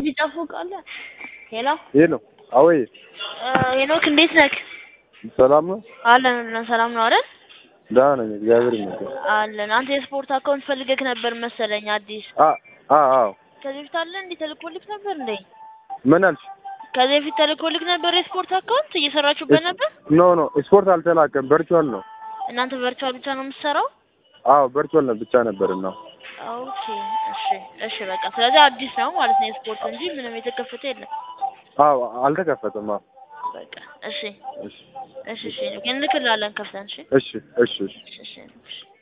ይጣፍቃል ሄሎ ሄሎ አወይ ሄኖክ እንዴት ነህ ሰላም ነው አለን ሰላም ነው አይደል ደህና ነኝ እግዚአብሔር ይመስገን አለን አንተ የስፖርት አካውንት ፈልገህ ነበር መሰለኝ አዲስ አዎ ከዚህ በፊት አለ እንዴ ተልኮልክ ነበር እንዴ ምን አልሽ ከዚህ በፊት ተልኮልክ ነበር የስፖርት አካውንት እየሰራችሁበት ነበር ኖ ስፖርት አልተላከም ቨርቹዋል ነው እናንተ ቨርቹዋል ብቻ ነው የምትሰራው አዎ ቨርቹዋል ነው ብቻ ነበርና ኦኬ እሺ በቃ ስለዚህ አዲስ ነው ማለት ነው የስፖርት እንጂ ምንም የተከፈተ የለም አዎ አልተከፈተም በቃ እሺ እንልክልሃለን ከፍተን እሺ እሺ